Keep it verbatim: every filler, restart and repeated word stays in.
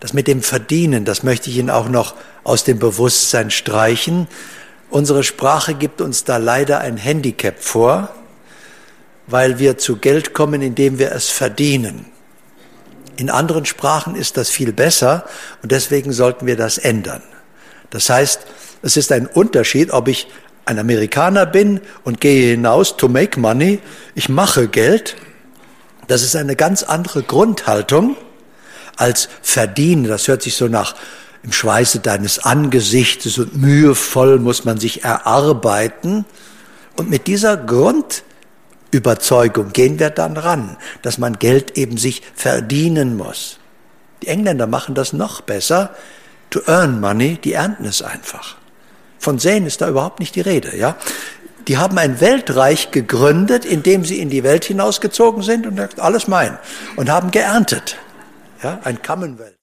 Das mit dem Verdienen, das möchte ich Ihnen auch noch aus dem Bewusstsein streichen. Unsere Sprache gibt uns da leider ein Handicap vor, weil wir zu Geld kommen, indem wir es verdienen. In anderen Sprachen ist das viel besser und deswegen sollten wir das ändern. Das heißt, es ist ein Unterschied, ob ich ein Amerikaner bin und gehe hinaus to make money, ich mache Geld. Das ist eine ganz andere Grundhaltung als verdienen. Das hört sich so nach im Schweiße deines Angesichtes und mühevoll muss man sich erarbeiten. Und mit dieser Grundüberzeugung gehen wir dann ran, dass man Geld eben sich verdienen muss. Die Engländer machen das noch besser. To earn money, die ernten es einfach. Von säen ist da überhaupt nicht die Rede, ja. Die haben ein Weltreich gegründet, indem sie in die Welt hinausgezogen sind und alles mein und haben geerntet, ja, ein Commonwealth.